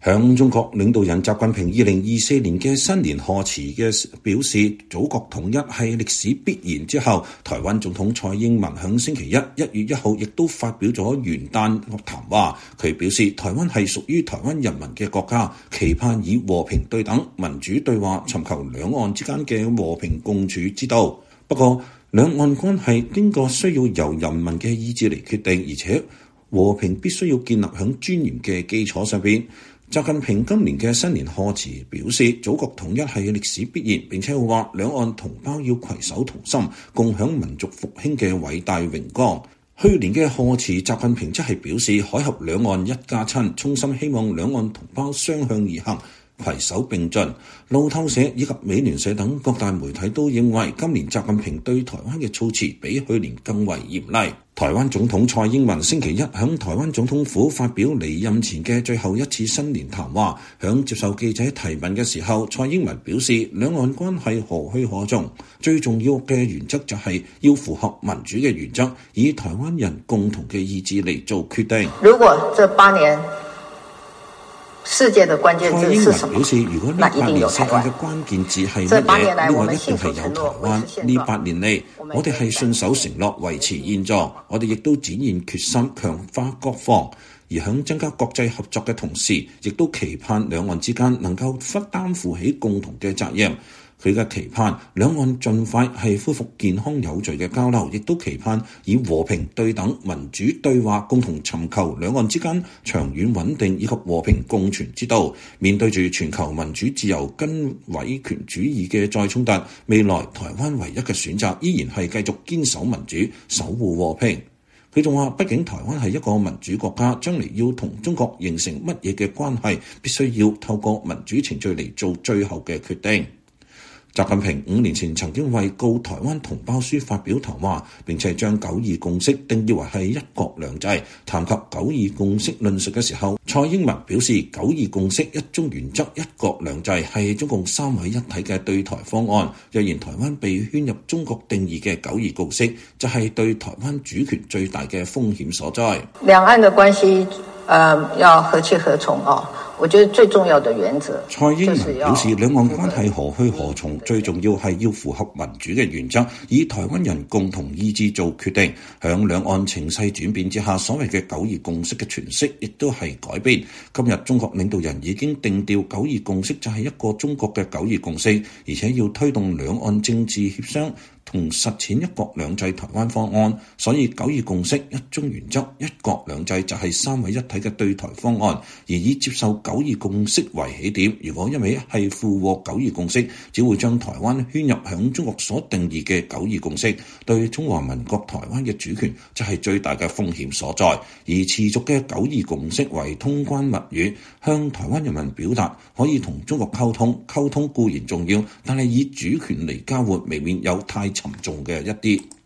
向中國領導人習近平2024年嘅新年賀詞嘅表示，祖國統一係歷史必然之後，台灣總統蔡英文響星期一1月1號亦都發表咗元旦談話。佢表示，台灣係屬於台灣人民嘅國家，期盼以和平對等、民主對話，尋求兩岸之間嘅和平共處之道。不過，兩岸關係經過需要由人民嘅意志嚟決定，而且和平必須要建立響尊嚴嘅基礎上邊。習近平今年嘅新年賀詞表示，祖國統一係歷史必然，並且話兩岸同胞要攜手同心，共享民族復興嘅偉大榮光。去年嘅賀詞，習近平則係表示，海峽兩岸一家親，衷心希望兩岸同胞雙向而行，攜手並進。路透社以及美聯社等各大媒體都認為，今年習近平對台灣嘅措辭比去年更為嚴厲。台灣總統蔡英文星期一響台灣總統府發表離任前嘅最後一次新年談話，響接受記者提問嘅時候，蔡英文表示，兩岸關係何去何從，最重要嘅原則就係要符合民主嘅原則，以台灣人共同嘅意志嚟做決定。 如果這8年世界的關鍵字是什麼？ 表示，如果呢8年世界嘅關鍵字係乜嘢，呢個一定係有台灣。呢8年嚟，我哋係信守承諾，維持現狀。我哋亦都展現決心，強化國防。而喺增加國際合作嘅同時，亦都期盼兩岸之間能夠擔負起共同嘅責任。佢嘅期盼，兩岸盡快係恢復健康有序嘅交流，亦都期盼以和平對等、民主對話，共同尋求兩岸之間長遠穩定以及和平共存之道。面對住全球民主自由跟威權主義嘅再衝突，未來台灣唯一嘅選擇依然係繼續堅守民主、守護和平。佢仲話，畢竟台灣係一個民主國家，將嚟要同中國形成乜嘢嘅關係，必須要透過民主程序嚟做最後嘅決定。習近平5年前曾經為告台灣同胞書發表談話，並且將9·2共識定義為係一國兩制。談及9·2共識論述嘅時候，蔡英文表示9·2共識一中原則、一國兩制係中共三位一體嘅對台方案。若然台灣被圈入中國定義嘅9·2共識，就係對台灣主權最大嘅風險所在。 兩岸的關係，要何去何從哦？我覺得最重要的原則， 蔡英文表示，兩岸關係何去何從，最重要係要符合民主嘅原則，以台灣人共同意志做決定。響兩岸情勢轉變之下，所謂嘅9·2共識嘅詮釋亦都係改變。今日中國領導人已經定調9·2共識就係一個中國嘅9·2共識，而且要推動兩岸政治協商同實踐一國兩制台灣方案，所以9·2共識、一中原則、一國兩制就係三位一體嘅對台方案，而以接受9·2共識為起點。如果一味係附和9·2共識，只會將台灣圈入響中國所定義嘅9·2共識，對中華民國台灣嘅主權就係最大嘅風險所在。而持續嘅9·2共識為通關密語，向台灣人民表達可以同中國溝通，溝通固然重要，但係以主權嚟交換，未免有太沉重嘅一啲。